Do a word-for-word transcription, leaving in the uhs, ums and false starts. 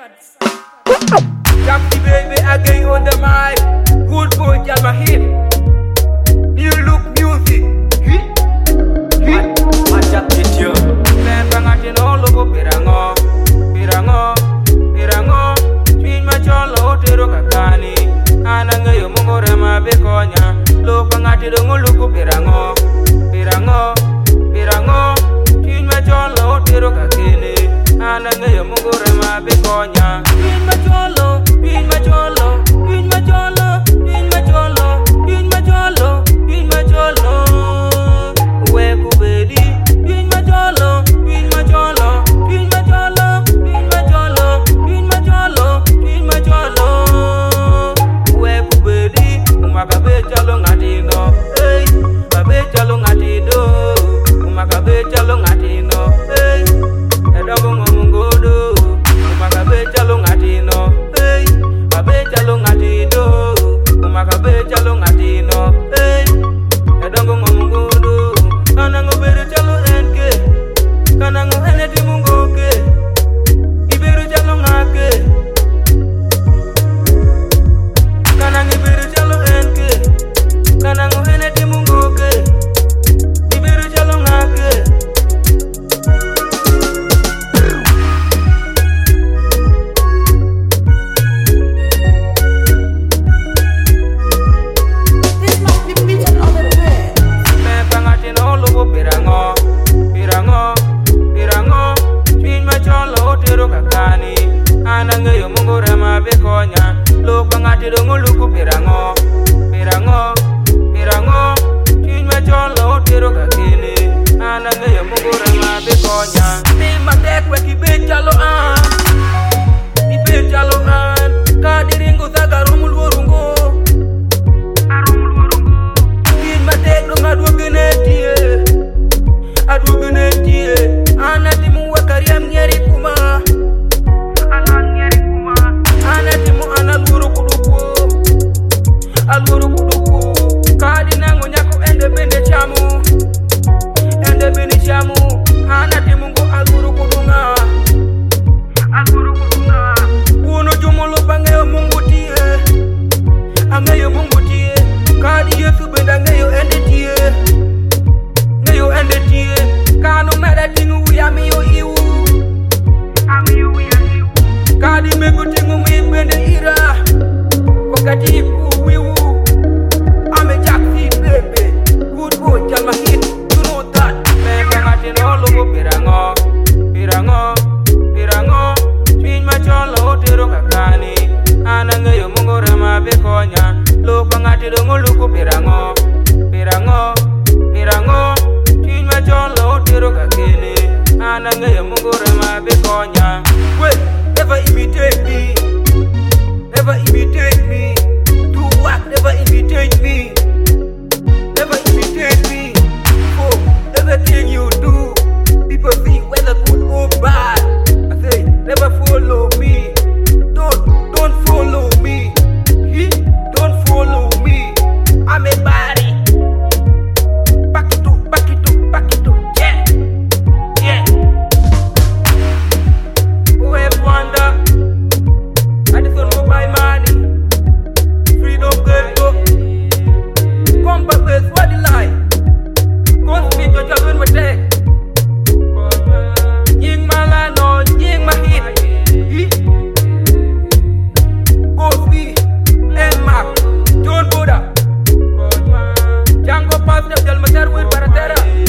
Jackie baby again on the mic. Good boy, Jalma hit. New look music. Majak video. Ben pangati no logo pirango, pirango, pirango. Twin macholo tero kakani. Ananga yo mungore mabekonya. Lo pangati dongo logo pirango, pirango, pirango. Twin macholo tero kakini. Ananga yo mungore mabekonya. Twin macholo, twin macholo, twin macholo, twin macholo, twin macholo, twin macholo. We kubedi. Twin macholo, twin macholo, twin macholo, twin macholo, twin macholo, twin macholo. We kubedi. Umakabe chalo ngatino. Hey, kabe chalo ngatido. Umakabe chalo ngatino. Hey, edogo ngomungodo. Umakabe chalo ngatino. Hey, kabe chalo ngatido. Umakabe chalo ngatino. Hey, edogo ngomungodo. Kanango bere chalo enke. Kanango eneti mungoke. Iberu chalo ngake. Kanango bere chalo enke. Kanango eneti mungoke. Iberu chalo ngake. This must be beaten on the bed. Me pangati no logo pirango, pirango, pirango. Twin macholo tero kakani. Ananga yo mungore mabekonya. Lo pangati dongo luku pirango, pirango, pirango. Twin macholo tero kakini. Ananga yo mungore mabekonya. Ni matek we kibe chalo an, kibe chalo an. Kadiringo zagarumu lworungo. Twin matek no ngadwo genetie, adwo genetie. Anati muwe kariam nyeri kuma. Anatimu analuru kuduku, aluru kuduku. Kadi nango nyako ende bende chamu, ende bende chamu. Anatimu ngo aluru kudunga, aluru kudunga. Uno jumolo bangeyo mungu tie, angeyo mungu tie. Kadi yesu benda ngeyo ende tie, ngeyo ende tie. Kano mera tingu uyami yo iwu, amiyo uyami. Kadi mego tingu mwibende ira. Wakati iku wiwu. Ame Jackie baby. Good boy, Jalma hit. You know that. Me pangati no logo pirango, pirango, pirango. Twin macholo tero kakani. Ananga yo mungore mabekonya. Lo pangati dongo luku pirango, pirango, pirango. Twin macholo tero kakini. Ananga yo mungore mabekonya. Wait, never imitate me. Never imitate me. Do what? Never imitate me. Never imitate me. Oh, everything you do, people think whether good or bad. I say, never follow me. Don't, don't follow me. He, don't follow me. I'm a body. Back it up, back it up, back it up. Yeah, yeah. Who have wonder? I just want to buy money. Freedom get go. Come back with what you like. Go speak your children with tech. Ying mala no, ying my hit. Go speak. And Mark. John Buddha. Django Paz, Jalma Tarwin Paratera.